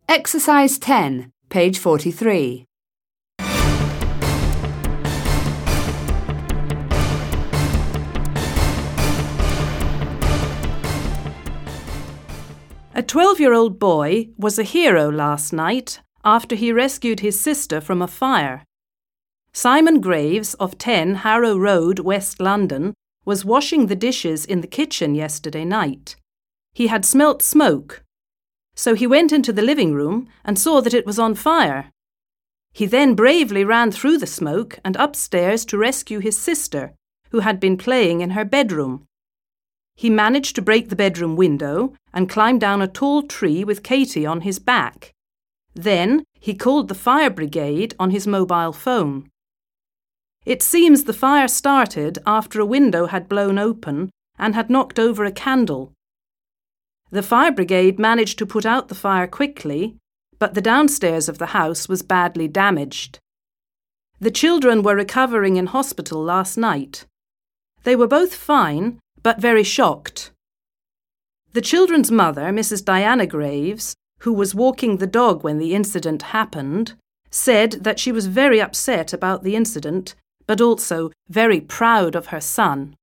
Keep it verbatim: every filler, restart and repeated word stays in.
Exercise ten, page forty-three. A twelve-year-old boy was a hero last night after he rescued his sister from a fire. Simon Graves of ten Harrow Road, West London, was washing the dishes in the kitchen yesterday night. He had smelt smoke, so he went into the living room and saw that it was on fire. He then bravely ran through the smoke and upstairs to rescue his sister, who had been playing in her bedroom. He managed to break the bedroom window and climb down a tall tree with Katie on his back. Then he called the fire brigade on his mobile phone. It seems the fire started after a window had blown open and had knocked over a candle. The fire brigade managed to put out the fire quickly, but the downstairs of the house was badly damaged. The children were recovering in hospital last night. They were both fine, but very shocked. The children's mother, Missus Diana Graves, who was walking the dog when the incident happened, said that she was very upset about the incident, but also very proud of her son.